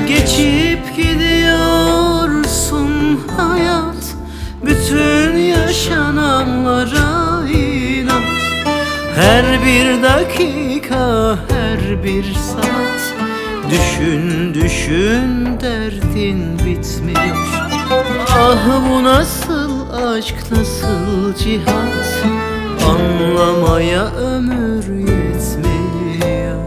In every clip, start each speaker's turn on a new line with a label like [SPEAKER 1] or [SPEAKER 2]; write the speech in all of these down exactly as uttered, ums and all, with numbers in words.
[SPEAKER 1] Geçip gidiyorsun hayat, bütün yaşananlara inat. Her bir dakika, her bir saat, düşün düşün derdin bitmiyor. Ah bu nasıl aşk, nasıl cihat, anlamaya ömür yetmiyor.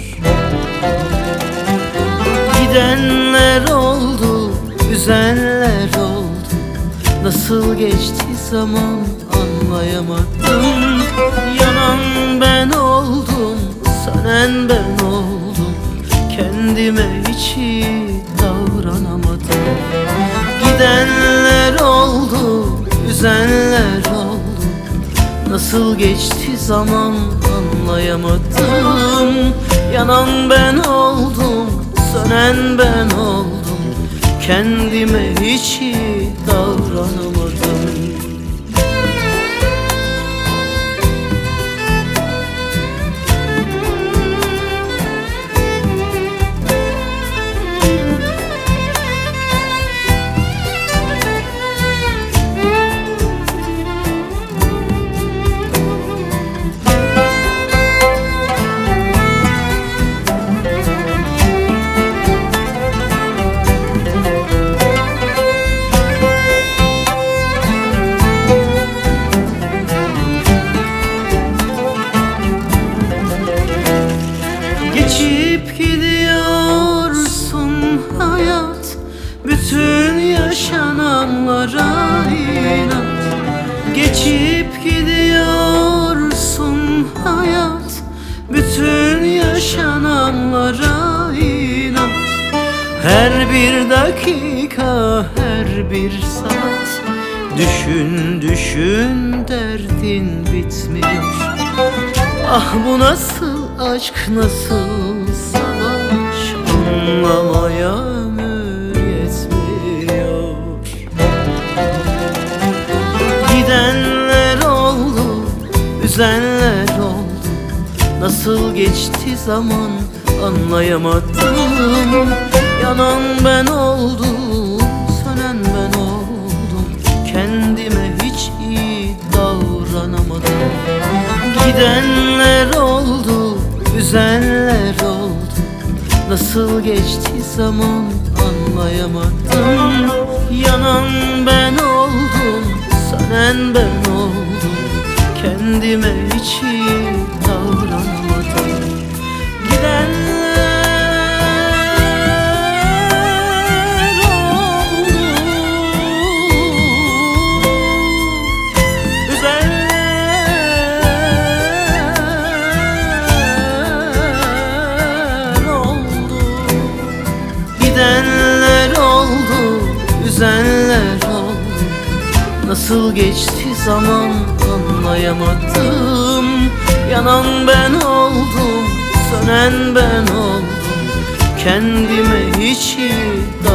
[SPEAKER 1] Gidenler oldu, üzenler oldu, nasıl geçti zaman anlayamadım. Yanan ben oldum, sönen ben oldum, kendime hiç iyi davranamadım. Gidenler oldu, üzenler oldu, nasıl geçti zaman anlayamadım. Yanan ben oldum, sönen ben oldum, kendime hiç iyi davranamadım. Geçip gidiyorsun hayat, bütün yaşananlara inat. Geçip gidiyorsun hayat, bütün yaşananlara inat. Her bir dakika, her bir saat, düşün düşün derdin bitmiyor. Ah bu nasıl aşk, nasıl savaş, anlamaya ömür yetmiyor. Gidenler oldu, üzenler oldu, nasıl geçti zaman anlayamadım. Yanan ben oldum, sönen ben oldum, kendime hiç iyi davranamadım. Gidenler oldu, üzenler oldu, nasıl geçti zaman anlayamadım. Yanan ben oldum, sönen ben oldum, kendime hiç iyi davranamadım. Gidenler Gidenler oldu, üzenler oldu, nasıl geçti zaman anlayamadım. Yanan ben oldum, sönen ben oldum, kendime hiç iyi